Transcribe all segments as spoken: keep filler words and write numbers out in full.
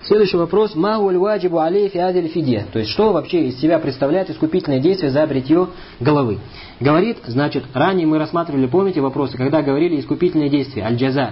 Следующий вопрос. Ма гуаль ваджибу алейхи адиль фидия. То есть, что вообще из себя представляет искупительное действие за бритье головы? Говорит, значит, ранее мы рассматривали, помните, вопросы, когда говорили искупительное действие, аль-джаза.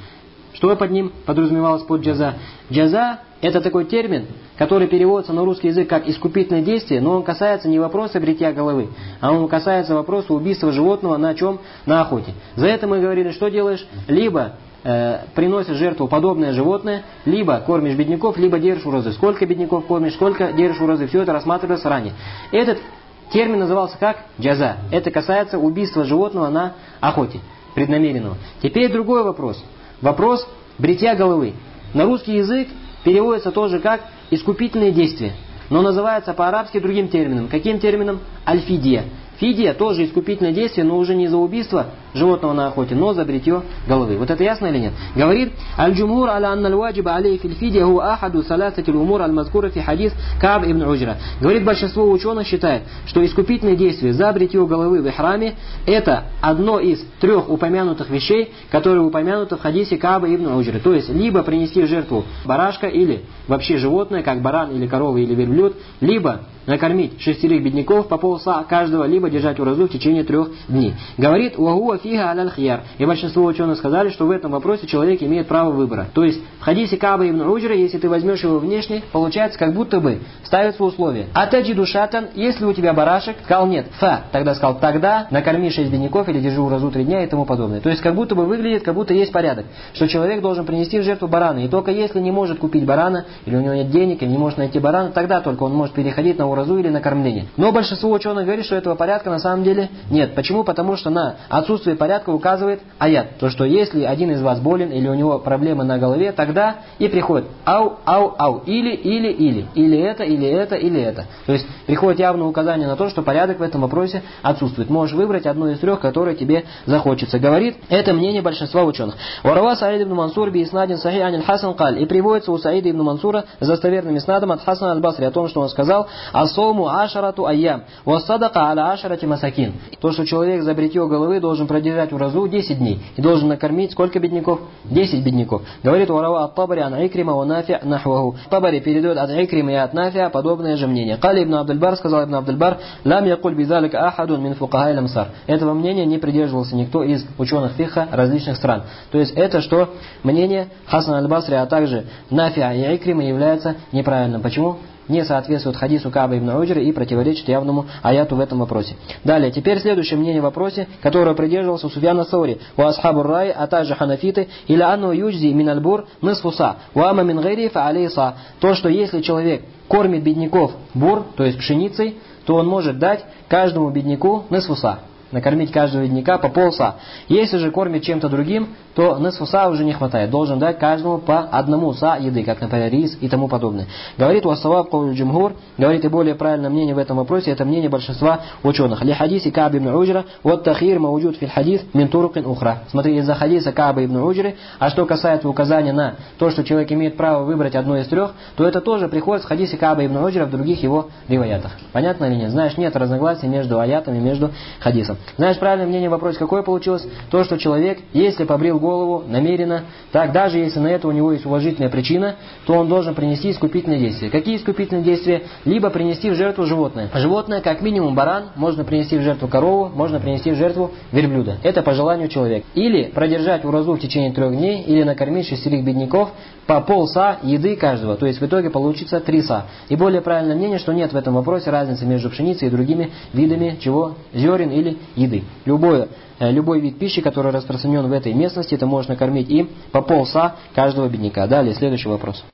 Что под ним подразумевалось под джаза? Джаза – это такой термин, который переводится на русский язык как искупительное действие, но он касается не вопроса бритья головы, а он касается вопроса убийства животного на чем? На охоте. За это мы говорили, что делаешь? Либо э, приносишь жертву подобное животное, либо кормишь бедняков, либо держишь уразы. Сколько бедняков кормишь, сколько держишь уразы, все это рассматривалось ранее. Этот термин назывался как джаза. Это касается убийства животного на охоте, преднамеренного. Теперь другой вопрос. Вопрос бритья головы. На русский язык переводится тоже как искупительные действия, но называется по-арабски другим термином. Каким термином? Аль-фидия. Фидия тоже искупительное действие, но уже не за убийство животного на охоте, но за бритье головы. Вот это ясно или нет? Говорит, аль-джумур аля анна аль-ваджиба алей фил фидия хуа ахаду саласати л-умур аль-мазкура фи хадис Кааб ибн Уджра. Говорит, большинство ученых считает, что искупительное действие за бритье головы в ихраме это одно из трех упомянутых вещей, которые упомянуты в хадисе Кааба ибн Уджры. То есть, либо принести в жертву барашка или вообще животное, как баран или корова или верблюд, либо накормить шестерых бедняков по полса каждого, либо держать уразу в течение трех дней. Говорит, уагуа фига аляль хияр. И большинство ученых сказали, что в этом вопросе человек имеет право выбора. То есть, в хадисе Кааба ибн Уджра, если ты возьмешь его внешне, получается, как будто бы ставится условие. Атаджи душатан, если у тебя барашек, сказал нет, фа, тогда сказал, тогда накорми шесть бедняков или держи уразу три дня и тому подобное. То есть, как будто бы выглядит, как будто есть порядок, что человек должен принести в жертву барана. И только если не может купить барана, или у него нет денег, или не может найти барана, тогда только он может переходить на уразу или на кормление. Но большинство ученых говорит, что этого порядка на самом деле нет. Почему? Потому что на отсутствие порядка указывает аят. То, что если один из вас болен или у него проблемы на голове, тогда и приходит ау, ау, ау. Или, или, или. Или это, или это, или это. То есть приходит явное указание на то, что порядок в этом вопросе отсутствует. Можешь выбрать одну из трех, которые тебе захочется. Говорит, это мнение большинства ученых. Варава Саид ибн Мансур би иснадин сахи аниль Хасан каль. И приводится у Саида ибн Мансура с достоверным иснадом от Хасана аль-Басри о том, что он сказал: «Асому ашарату айям, вассадака аля ашарати масакин». То, что человек за бритье головы должен продержать уразу десять дней и должен накормить сколько бедняков? десять бедняков. Говорит Варава ат-Табари ан Икрима ва Нафи нахваху. Табари передает от Икрима и от Нафи подобное же мнение. Кали ибн Абдульбар, сказал ибн Абдульбар, лам якуль бидалика ахадун мин фукахай ламсар. Этого мнения не придерживался никто из ученых фикха различных стран. То есть это что мнение Хасана аль-Басри, а также Нафи и Икрима является неправильным. Почему? Не соответствует хадису Кааба ибн Уджры и противоречит явному аяту в этом вопросе. Далее, теперь следующее мнение в вопросе, которое придерживался Суфьян ас-Саури, у асхабур рай, а также ханафиты, или анну юджзи мин аль-бур нисфуса, у ама мин гайри фа алейса. То, что если человек кормит бедняков бур, то есть пшеницей, то он может дать каждому бедняку нисфуса. Накормить каждого бедняка по полса. Если же кормит чем-то другим, то нисфуса уже не хватает. Должен дать каждому по одному са еды, как, например, рис и тому подобное. Говорит уассаваб кауль джумхур, говорит и более правильное мнение в этом вопросе, это мнение большинства ученых. Ли хадиси Кааб ибн Уджра, вот тахир мауджуд фил хадис мин турукин ухра. Смотри, из-за хадиса Кааба ибн Уджры, а что касается указания на то, что человек имеет право выбрать одно из трех, то это тоже приходит в хадисе Кааба ибн Уджра в других его риваятах. Понятно или нет? Знаешь, нет разногласий между аятами, между хадисом. Знаешь, правильное мнение в вопросе какое получилось? То, что человек, если побрил голову намеренно, так даже если на это у него есть уважительная причина, то он должен принести искупительные действия. Какие искупительные действия? Либо принести в жертву животное. Животное, как минимум баран, можно принести в жертву корову, можно принести в жертву верблюда. Это по желанию человека. Или продержать уразу в течение трех дней, или накормить шестерых бедняков по полса еды каждого. То есть в итоге получится три са. И более правильное мнение, что нет в этом вопросе разницы между пшеницей и другими видами чего? Зерен или еды. Любое, любой вид пищи, который распространен в этой местности, это можно кормить им по полса каждого бедняка. Далее, следующий вопрос.